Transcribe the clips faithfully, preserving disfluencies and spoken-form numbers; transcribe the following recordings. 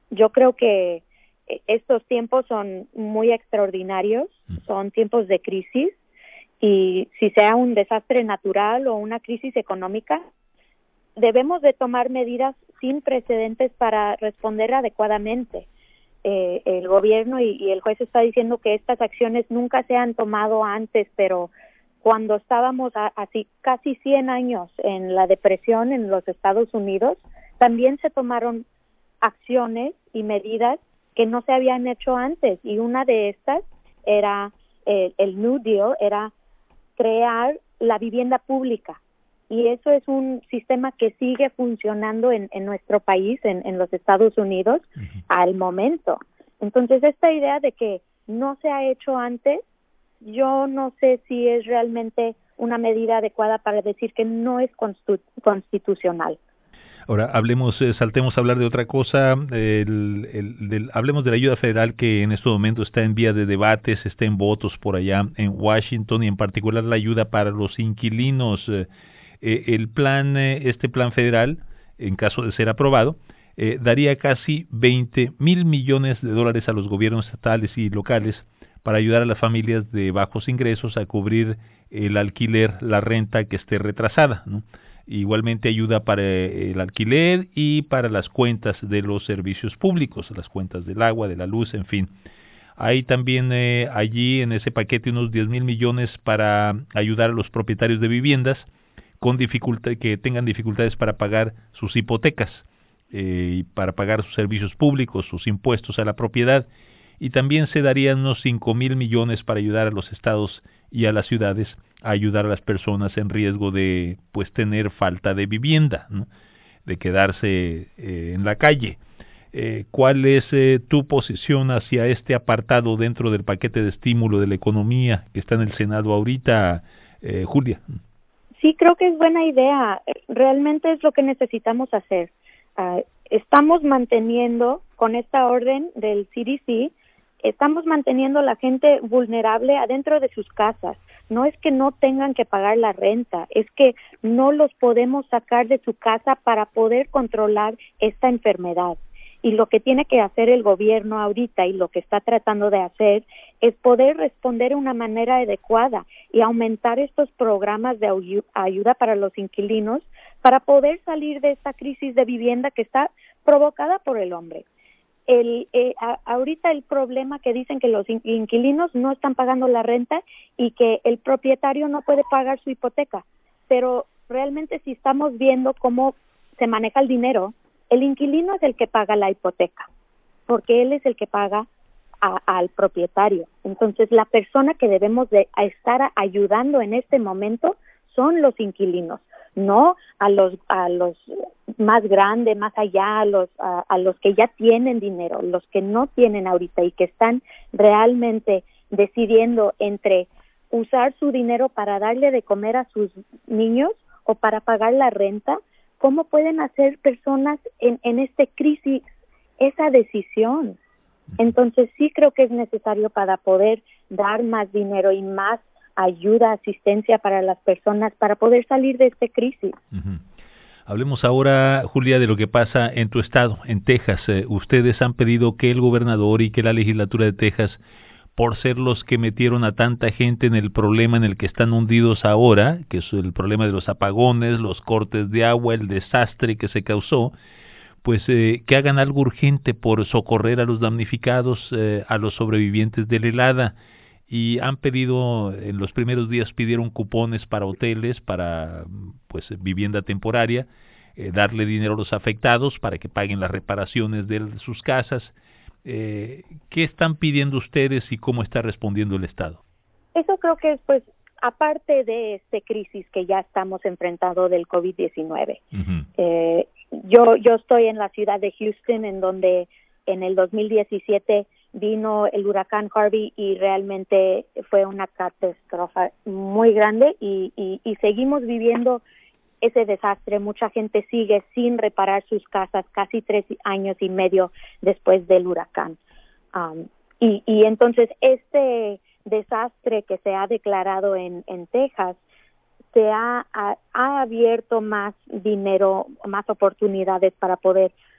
yo creo que estos tiempos son muy extraordinarios, son tiempos de crisis, y si sea un desastre natural o una crisis económica, debemos de tomar medidas sin precedentes para responder adecuadamente. Eh, el gobierno y, y el juez está diciendo que estas acciones nunca se han tomado antes, pero cuando estábamos a, así casi cien años en la depresión en los Estados Unidos, también se tomaron acciones y medidas que no se habían hecho antes, y una de estas era eh, el New Deal, era crear la vivienda pública, y eso es un sistema que sigue funcionando en, en nuestro país, en, en los Estados Unidos, uh-huh, al momento. Entonces, esta idea de que no se ha hecho antes, yo no sé si es realmente una medida adecuada para decir que no es constitu- constitucional. Ahora, hablemos, eh, saltemos a hablar de otra cosa, el, el, del, hablemos de la ayuda federal que en este momento está en vía de debates, está en votos por allá en Washington, y en particular la ayuda para los inquilinos. Eh, eh, el plan, eh, este plan federal, en caso de ser aprobado, eh, daría casi veinte mil millones de dólares a los gobiernos estatales y locales para ayudar a las familias de bajos ingresos a cubrir el alquiler, la renta que esté retrasada, ¿no? Igualmente ayuda para el alquiler y para las cuentas de los servicios públicos, las cuentas del agua, de la luz, en fin. Hay también eh, allí en ese paquete unos diez mil millones para ayudar a los propietarios de viviendas con dificultad, que tengan dificultades para pagar sus hipotecas, eh, y para pagar sus servicios públicos, sus impuestos a la propiedad. Y también se darían unos cinco mil millones para ayudar a los estados y a las ciudades a ayudar a las personas en riesgo de pues tener falta de vivienda, ¿no? De quedarse eh, en la calle. Eh, ¿Cuál es eh, tu posición hacia este apartado dentro del paquete de estímulo de la economía que está en el Senado ahorita, eh, Julia? Sí, creo que es buena idea. Realmente es lo que necesitamos hacer. Uh, estamos manteniendo, con esta orden del C D C, estamos manteniendo a la gente vulnerable adentro de sus casas. No es que no tengan que pagar la renta, es que no los podemos sacar de su casa para poder controlar esta enfermedad. Y lo que tiene que hacer el gobierno ahorita, y lo que está tratando de hacer, es poder responder de una manera adecuada y aumentar estos programas de ayuda para los inquilinos para poder salir de esta crisis de vivienda que está provocada por el hombre. El, eh, a, ahorita el problema que dicen que los in, inquilinos no están pagando la renta y que el propietario no puede pagar su hipoteca, pero realmente si estamos viendo cómo se maneja el dinero, el inquilino es el que paga la hipoteca, porque él es el que paga a, al propietario. Entonces la persona que debemos de estar ayudando en este momento son los inquilinos, no a los a los más grandes, más allá, a los a, a los que ya tienen dinero, los que no tienen ahorita y que están realmente decidiendo entre usar su dinero para darle de comer a sus niños o para pagar la renta. ¿Cómo pueden hacer personas en, en esta crisis esa decisión? Entonces sí creo que es necesario para poder dar más dinero y más ayuda, asistencia para las personas para poder salir de esta crisis. Uh-huh. Hablemos ahora, Julia, de lo que pasa en tu estado, en Texas. Eh, ustedes han pedido que el gobernador y que la legislatura de Texas, por ser los que metieron a tanta gente en el problema en el que están hundidos ahora, que es el problema de los apagones, los cortes de agua, el desastre que se causó, pues eh, que hagan algo urgente por socorrer a los damnificados, eh, a los sobrevivientes de la helada. Y han pedido, en los primeros días pidieron cupones para hoteles, para pues vivienda temporaria, eh, darle dinero a los afectados para que paguen las reparaciones de sus casas. Eh, ¿Qué están pidiendo ustedes y cómo está respondiendo el Estado? Eso creo que es, pues, aparte de esta crisis que ya estamos enfrentando del COVID diecinueve. Uh-huh. Eh, yo, yo estoy en la ciudad de Houston, en donde en el dos mil diecisiete vino el huracán Harvey y realmente fue una catástrofe muy grande y, y, y seguimos viviendo ese desastre. Mucha gente sigue sin reparar sus casas casi tres años y medio después del huracán. Um, y, y entonces este desastre que se ha declarado en, en Texas se ha, ha, ha abierto más dinero, más oportunidades para poder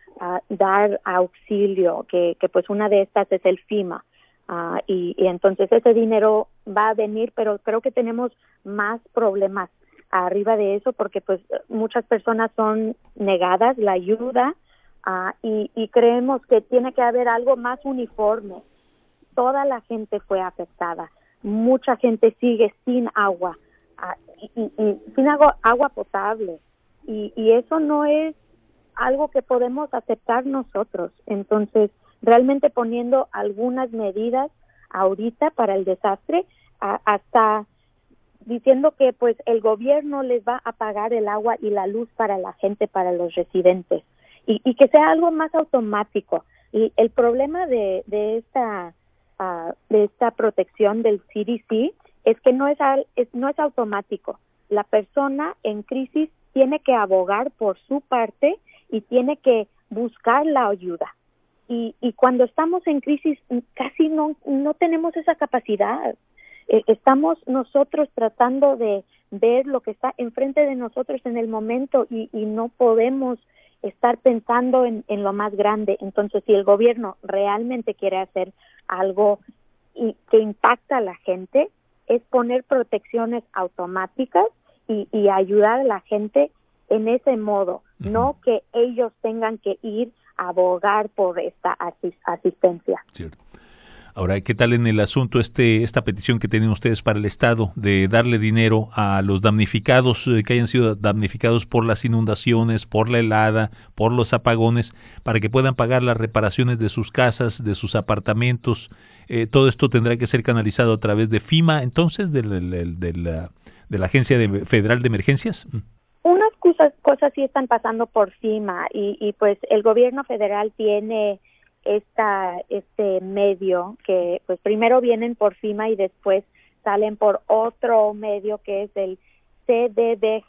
uh, dar auxilio, que, que pues una de estas es el FEMA. Uh, y, y entonces ese dinero va a venir, pero creo que tenemos más problemas arriba de eso porque pues muchas personas son negadas la ayuda uh, y, y creemos que tiene que haber algo más uniforme. Toda la gente fue afectada, mucha gente sigue sin agua uh, y, y, y sin agua, agua potable y, y eso no es algo que podemos aceptar nosotros. Entonces realmente poniendo algunas medidas ahorita para el desastre, a, hasta diciendo que pues el gobierno les va a pagar el agua y la luz para la gente, para los residentes, y, y que sea algo más automático. Y el problema de, de esta uh, de esta protección del C D C es que no es, al, es no es automático. La persona en crisis tiene que abogar por su parte y tiene que buscar la ayuda. Y, y cuando estamos en crisis casi no, no tenemos esa capacidad. Eh, estamos nosotros tratando de ver lo que está enfrente de nosotros en el momento y, y no podemos estar pensando en, en lo más grande. Entonces, si el gobierno realmente quiere hacer algo y que impacta a la gente, es poner protecciones automáticas y, y ayudar a la gente en ese modo, uh-huh. No que ellos tengan que ir a abogar por esta asis- asistencia. Cierto. Ahora, ¿qué tal en el asunto este esta petición que tienen ustedes para el Estado de darle dinero a los damnificados eh, que hayan sido damnificados por las inundaciones, por la helada, por los apagones, para que puedan pagar las reparaciones de sus casas, de sus apartamentos? Eh, todo esto tendrá que ser canalizado a través de FEMA, entonces, de, de, de, de, la, de la Agencia de, Federal de Emergencias. Unas cosas, cosas sí están pasando por FEMA y, y pues el gobierno federal tiene esta este medio que pues primero vienen por FEMA y después salen por otro medio que es el C D B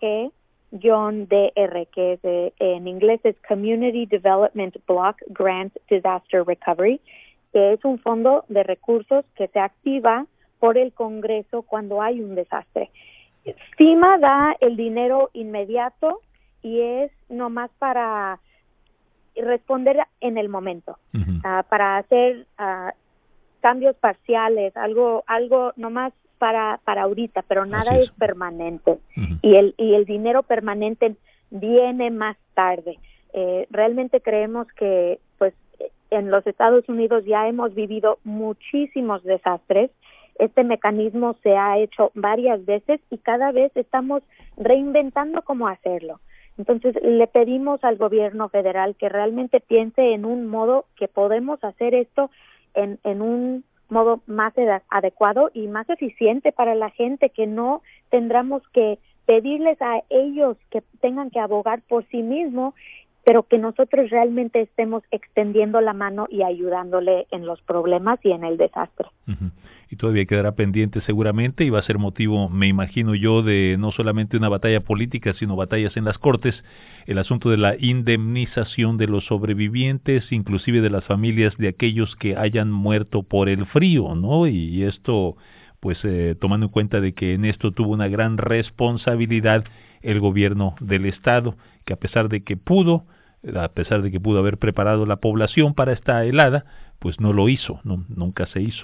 G-D R, que es de, en inglés es Community Development Block Grant Disaster Recovery, que es un fondo de recursos que se activa por el Congreso cuando hay un desastre. FEMA da el dinero inmediato y es nomás para responder en el momento, uh-huh. uh, para hacer uh, cambios parciales, algo algo nomás para para ahorita, pero nada es. es permanente. Uh-huh. Y el y el dinero permanente viene más tarde. Eh, realmente creemos que pues en los Estados Unidos ya hemos vivido muchísimos desastres. Este mecanismo se ha hecho varias veces y cada vez estamos reinventando cómo hacerlo. Entonces, le pedimos al gobierno federal que realmente piense en un modo que podemos hacer esto en, en un modo más adecuado y más eficiente para la gente, que no tendremos que pedirles a ellos que tengan que abogar por sí mismos, pero que nosotros realmente estemos extendiendo la mano y ayudándole en los problemas y en el desastre. Uh-huh. Y todavía quedará pendiente seguramente y va a ser motivo, me imagino yo, de no solamente una batalla política, sino batallas en las Cortes, el asunto de la indemnización de los sobrevivientes, inclusive de las familias de aquellos que hayan muerto por el frío, ¿no? Y esto, pues, eh, tomando en cuenta de que en esto tuvo una gran responsabilidad el gobierno del Estado, que a pesar de que pudo, a pesar de que pudo haber preparado la población para esta helada, pues no lo hizo, no, nunca se hizo.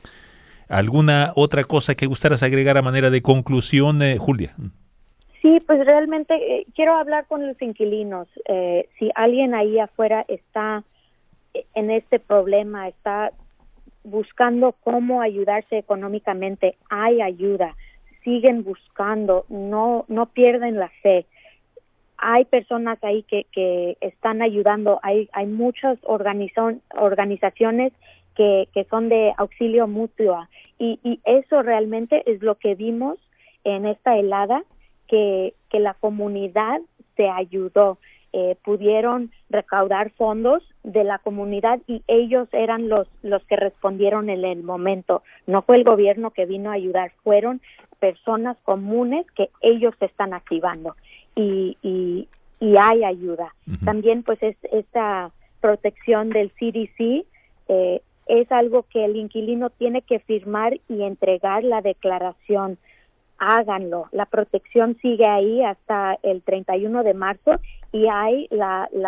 ¿Alguna otra cosa que gustaras agregar a manera de conclusión, eh, Julia? Sí, pues realmente eh, quiero hablar con los inquilinos. Eh, si alguien ahí afuera está en este problema, está buscando cómo ayudarse económicamente, hay ayuda. Siguen buscando, no no pierden la fe. Hay personas ahí que, que están ayudando, hay hay muchas organización, organizaciones que, que son de auxilio mutuo y, y eso realmente es lo que vimos en esta helada, que, que la comunidad se ayudó, eh, pudieron recaudar fondos de la comunidad y ellos eran los, los que respondieron en el momento. No fue el gobierno que vino a ayudar, fueron personas comunes que ellos se están activando y, y, y hay ayuda. Uh-huh. También pues es, esta protección del C D C eh, es algo que el inquilino tiene que firmar y entregar la declaración. Háganlo. La protección sigue ahí hasta el treinta y uno de marzo y hay la, la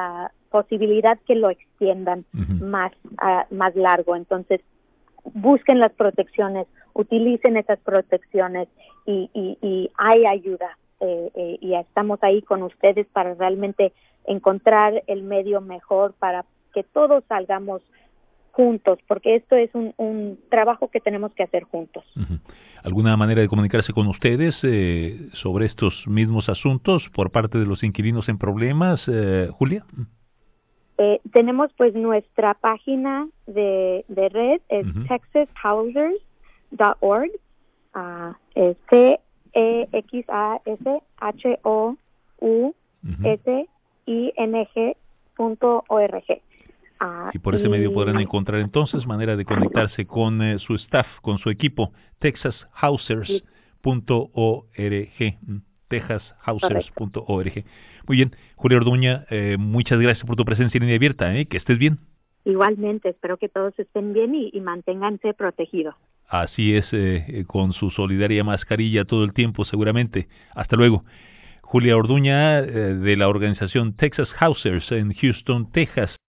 posibilidad que lo extiendan uh-huh. más, uh, más largo. Entonces, busquen las protecciones, utilicen esas protecciones y, y, y hay ayuda. Eh, eh, y estamos ahí con ustedes para realmente encontrar el medio mejor para que todos salgamos juntos, porque esto es un, un trabajo que tenemos que hacer juntos. Uh-huh. ¿Alguna manera de comunicarse con ustedes eh, sobre estos mismos asuntos por parte de los inquilinos en problemas, eh, Julia? Eh, tenemos pues nuestra página de, de red, es uh-huh. texas housers punto org, uh, es C E X A S H O U S I N G punto org. Uh, y por ese y... medio podrán encontrar entonces manera de conectarse con eh, su staff, con su equipo, texas housers punto org, texas housers punto org. Muy bien, Julia Orduña, eh, muchas gracias por tu presencia en Línea Abierta, ¿eh? Que estés bien. Igualmente, espero que todos estén bien y, y manténganse protegidos. Así es, eh, con su solidaria mascarilla todo el tiempo, seguramente. Hasta luego. Julia Orduña, eh, de la organización Texas Housers en Houston, Texas.